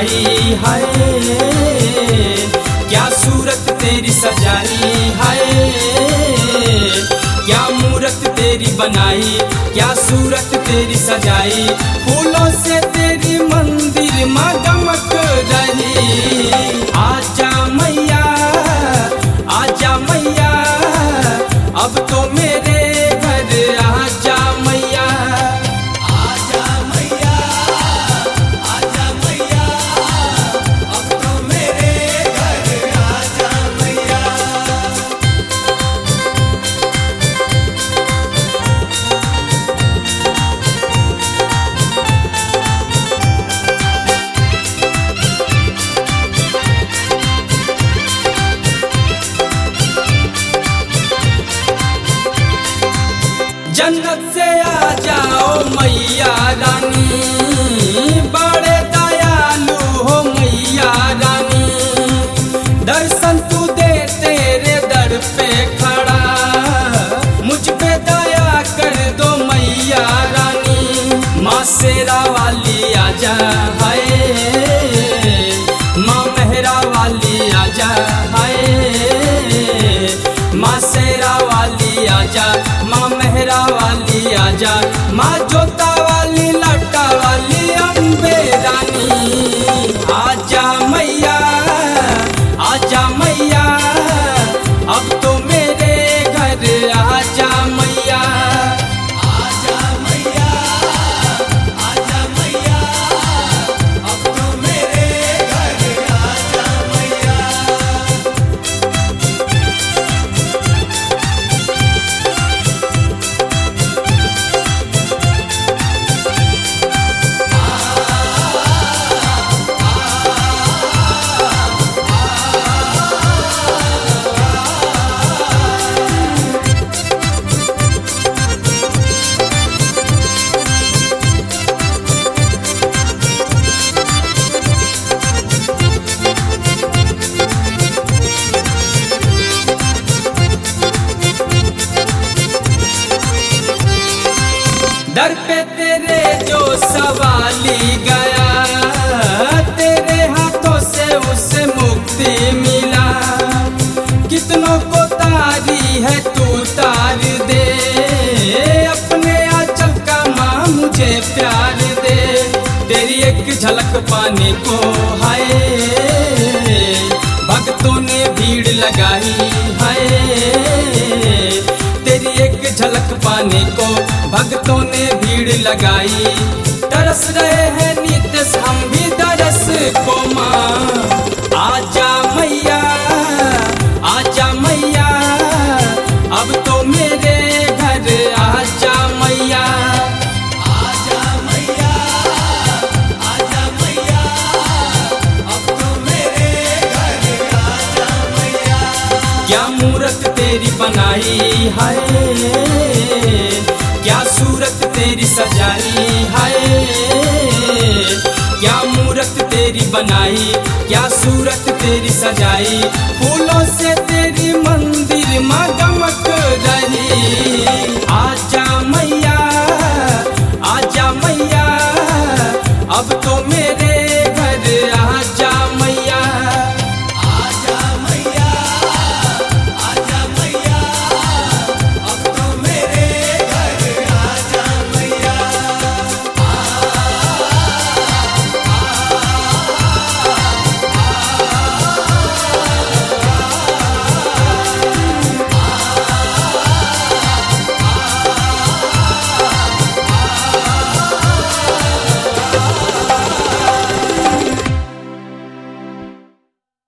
बनाई हाय, क्या सूरत तेरी सजाई हाय, क्या मूरत तेरी बनाई, क्या सूरत तेरी सजाई। फूलों से तेरी मंदिर माँ दमक रही। आजा मैया, आजा मैया, अब तो मेरे घर आजा मैया। आजा मैया, आजा मैया, अब तो मेरे घर आजा मैया। जन्नत से आ जाओ मैया रानी, बड़े दयालु हो मैया रानी। दर्शन तू दे तेरे दर पे खड़ा, मुझ पे दया कर दो मैया रानी। माँ शेरा वाली आजा हाय, माँ मेहरा वाली आजा हाय, माँ शेरा वाली आजा, माँ मेहरा वाली आजा, माँ जोता वाली लट्टा वाली अम्बे रानी। आजा मैया, आजा मैया, अब तो मेरे घर आजा मैया। आजा मैया, आजा मैया, अब तो मेरे घर आजा मैया। दर पे तेरे जो सवाली गया, तेरे हाथों से उसे मुक्ति मिला। कितनों को तारी है तू तार दे, अपने आंचल का माँ मुझे प्यार दे। तेरी एक झलक पाने को हाय, भक्तों ने भीड़ लगाई हाय। तेरी एक झलक पाने को भक्तों ने भीड़ लगाई। तरस रहे हैं नित्य हम भी दरस को माँ। आजा मैया, आजा मैया, अब तो मेरे घर आजा मैया। आजा मैया, आजा मैया, अब तो मेरे घर आजा मैया। क्या मूरत तेरी बनाई हाय, क्या सूरत तेरी सजाई हाय, क्या मूरत तेरी बनाई, क्या सूरत तेरी सजाई। फूलों से तेरी मंदिर माँ दमक रही। आजा मैया, आजा मैया, अब तो मेरे